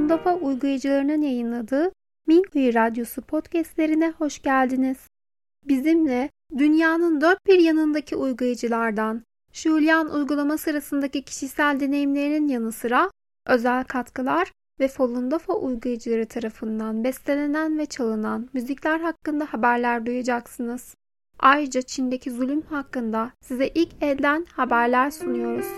Falun Dafa uygulayıcılarının yayınladığı Minghui Radyosu podcastlerine hoş geldiniz. Bizimle dünyanın dört bir yanındaki uygulayıcılardan Shulian uygulama sırasındaki kişisel deneyimlerinin yanı sıra özel katkılar ve Falun Dafa uygulayıcıları tarafından bestelenen ve çalınan müzikler hakkında haberler duyacaksınız. Ayrıca Çin'deki zulüm hakkında size ilk elden haberler sunuyoruz.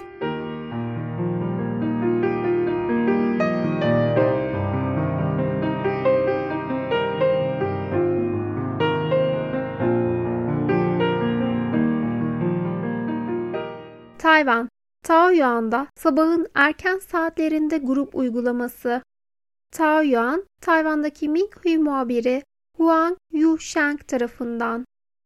Tayvan, Taoyuan'da sabahın erken saatlerinde grup uygulaması. Taoyuan, Tayvan'daki Minghui muhabiri Huang Yusheng tarafından.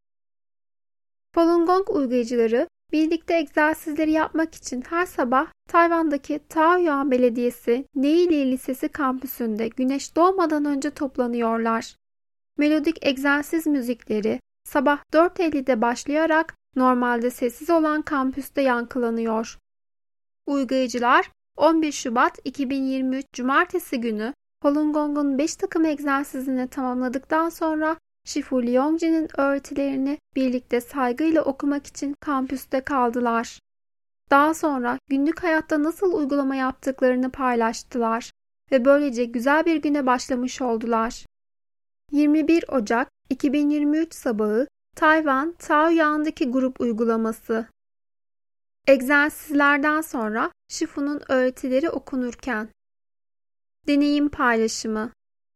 Falun Gong uygulayıcıları birlikte egzersizleri yapmak için her sabah Tayvan'daki Taoyuan Belediyesi Neili Lisesi kampüsünde güneş doğmadan önce toplanıyorlar. Melodik egzersiz müzikleri sabah 4:50'de başlayarak normalde sessiz olan kampüste yankılanıyor. Uygulayıcılar 11 Şubat 2023 Cumartesi günü Falun Gong'un 5 takım egzersizini tamamladıktan sonra Shifu Liongji'nin öğretilerini birlikte saygıyla okumak için kampüste kaldılar. Daha sonra günlük hayatta nasıl uygulama yaptıklarını paylaştılar ve böylece güzel bir güne başlamış oldular. 21 Ocak 2023 sabahı Tayvan Taoyuan'daki grup uygulaması. Egzersizlerden sonra Shifu'nun öğretileri okunurken. Deneyim paylaşımı.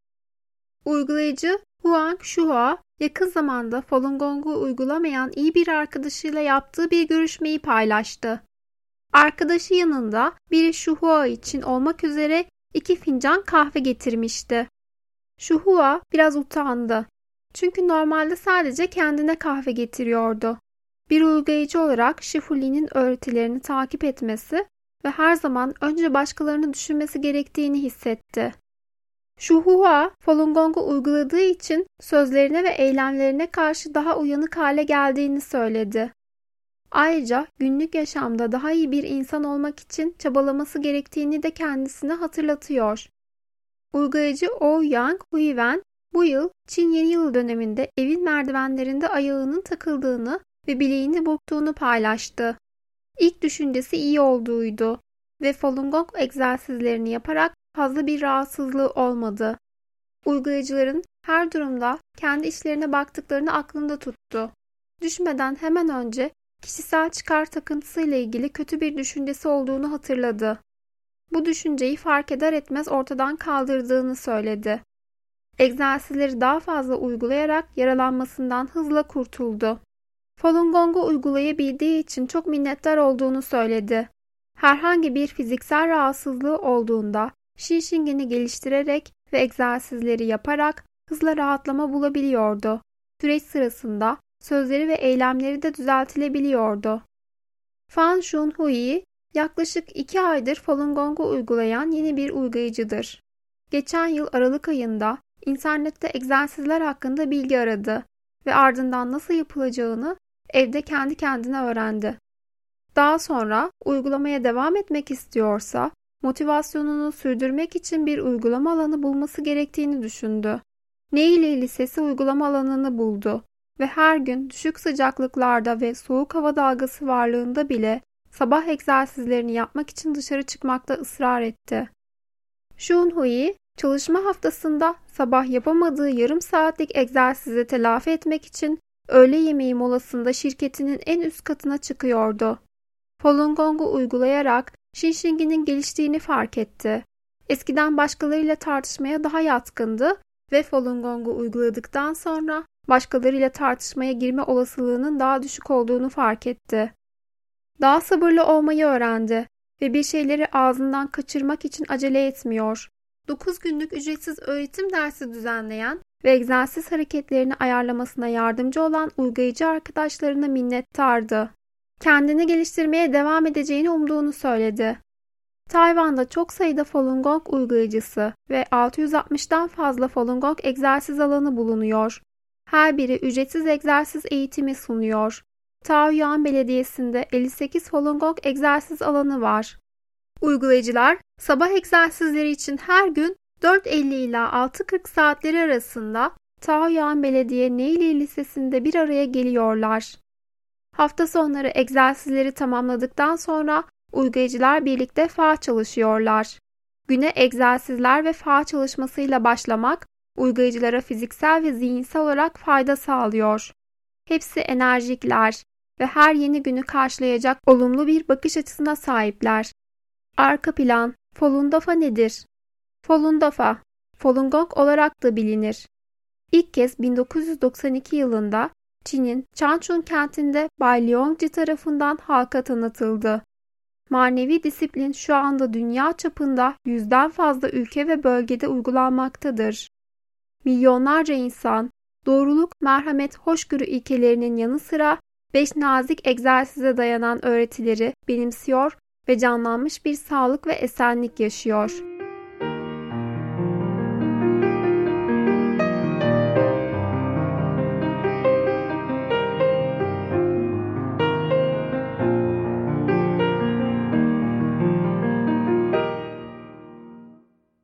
Uygulayıcı Huang Shuhua yakın zamanda Falun Gong'u uygulamayan iyi bir arkadaşıyla yaptığı bir görüşmeyi paylaştı. Arkadaşı yanında biri Shuhua için olmak üzere 2 fincan kahve getirmişti. Shuhua biraz utandı. Çünkü normalde sadece kendine kahve getiriyordu. Bir uygulayıcı olarak Shifu Li'nin öğretilerini takip etmesi ve her zaman önce başkalarını düşünmesi gerektiğini hissetti. Shuhua, Falun Gong'u uyguladığı için sözlerine ve eylemlerine karşı daha uyanık hale geldiğini söyledi. Ayrıca günlük yaşamda daha iyi bir insan olmak için çabalaması gerektiğini de kendisine hatırlatıyor. Uygulayıcı Ouyang Huiwen, bu yıl Çin Yeni Yılı döneminde evin merdivenlerinde ayağının takıldığını ve bileğini burktuğunu paylaştı. İlk düşüncesi iyi olduğuydu ve Falun Gong egzersizlerini yaparak fazla bir rahatsızlığı olmadı. Uygulayıcıların her durumda kendi işlerine baktıklarını aklında tuttu. Düşmeden hemen önce kişisel çıkar takıntısıyla ilgili kötü bir düşüncesi olduğunu hatırladı. Bu düşünceyi fark eder etmez ortadan kaldırdığını söyledi. Egzersizleri daha fazla uygulayarak yaralanmasından hızla kurtuldu. Falun Gong'u uygulayabildiği için çok minnettar olduğunu söyledi. Herhangi bir fiziksel rahatsızlığı olduğunda Shishingen'i geliştirerek ve egzersizleri yaparak hızla rahatlama bulabiliyordu. Süreç sırasında sözleri ve eylemleri de düzeltilebiliyordu. Fan Shunhui yaklaşık 2 aydır Falun Gong'u uygulayan yeni bir uygulayıcıdır. Geçen yıl Aralık ayında internette egzersizler hakkında bilgi aradı ve ardından nasıl yapılacağını evde kendi kendine öğrendi. Daha sonra uygulamaya devam etmek istiyorsa motivasyonunu sürdürmek için bir uygulama alanı bulması gerektiğini düşündü. Neili Lisesi uygulama alanını buldu ve her gün düşük sıcaklıklarda ve soğuk hava dalgası varlığında bile sabah egzersizlerini yapmak için dışarı çıkmakta ısrar etti. Shunhui, çalışma haftasında sabah yapamadığı yarım saatlik egzersizi telafi etmek için öğle yemeği molasında şirketinin en üst katına çıkıyordu. Falun Gong'u uygulayarak Shishingen'in geliştiğini fark etti. Eskiden başkalarıyla tartışmaya daha yatkındı ve Falun Gong'u uyguladıktan sonra başkalarıyla tartışmaya girme olasılığının daha düşük olduğunu fark etti. Daha sabırlı olmayı öğrendi ve bir şeyleri ağzından kaçırmak için acele etmiyor. 9 günlük ücretsiz öğretim dersi düzenleyen ve egzersiz hareketlerini ayarlamasına yardımcı olan uygulayıcı arkadaşlarına minnettardı. Kendini geliştirmeye devam edeceğini umduğunu söyledi. Tayvan'da çok sayıda Falun Gong uygulayıcısı ve 660'dan fazla Falun Gong egzersiz alanı bulunuyor. Her biri ücretsiz egzersiz eğitimi sunuyor. Taoyuan Belediyesi'nde 58 Falun Gong egzersiz alanı var. Uygulayıcılar sabah egzersizleri için her gün 4:50 ila 6:40 saatleri arasında Taoyuan Belediye Neili Lisesi'nde bir araya geliyorlar. Hafta sonları egzersizleri tamamladıktan sonra uygulayıcılar birlikte fağa çalışıyorlar. Güne egzersizler ve fağa çalışmasıyla başlamak uygulayıcılara fiziksel ve zihinsel olarak fayda sağlıyor. Hepsi enerjikler ve her yeni günü karşılayacak olumlu bir bakış açısına sahipler. Arka plan, Falun Dafa nedir? Falun Dafa, Falun Gong olarak da bilinir. İlk kez 1992 yılında Çin'in Changchun kentinde Bay Liongji tarafından halka tanıtıldı. Manevi disiplin şu anda dünya çapında 100'den fazla ülke ve bölgede uygulanmaktadır. Milyonlarca insan, doğruluk, merhamet, hoşgörü ilkelerinin yanı sıra 5 nazik egzersize dayanan öğretileri benimsiyor ve canlanmış bir sağlık ve esenlik yaşıyor.